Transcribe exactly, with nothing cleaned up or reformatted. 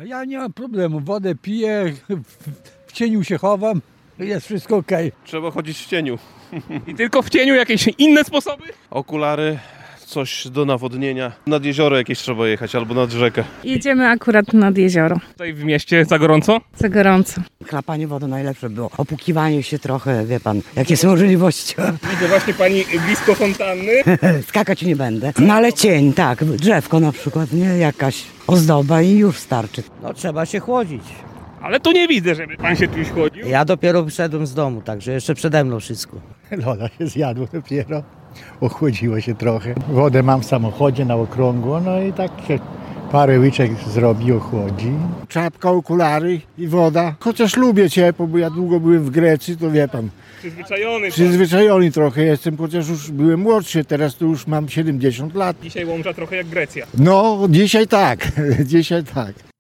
Ja nie mam problemu, wodę piję, w cieniu się chowam, jest wszystko okej. Trzeba chodzić w cieniu. I tylko w cieniu jakieś inne sposoby? Okulary, coś do nawodnienia. Nad jezioro jakieś trzeba jechać albo nad rzekę. Jedziemy akurat nad jezioro. Tutaj w mieście za gorąco? Za gorąco. Chlapanie wody najlepsze było. Opukiwanie się trochę, wie pan, jakie są możliwości. Widzę właśnie pani blisko fontanny. Skakać nie będę. No ale cień, tak. Drzewko na przykład, nie? Jakaś ozdoba i już starczy. No trzeba się chłodzić. Ale tu nie widzę, żeby pan się czymś chodził. Ja dopiero wyszedłem z domu, także jeszcze przede mną wszystko. Loda się zjadło dopiero, ochłodziło się trochę. Wodę mam w samochodzie na okrągło, no i tak się parę łyczek zrobi, ochłodzi. Czapka, okulary i woda. Chociaż lubię ciepło, bo ja długo byłem w Grecji, to wie pan. Przyzwyczajony pan. Przyzwyczajony trochę jestem, chociaż już byłem młodszy, teraz to już mam siedemdziesiąt lat. Dzisiaj Łomża trochę jak Grecja. No, dzisiaj tak, dzisiaj tak.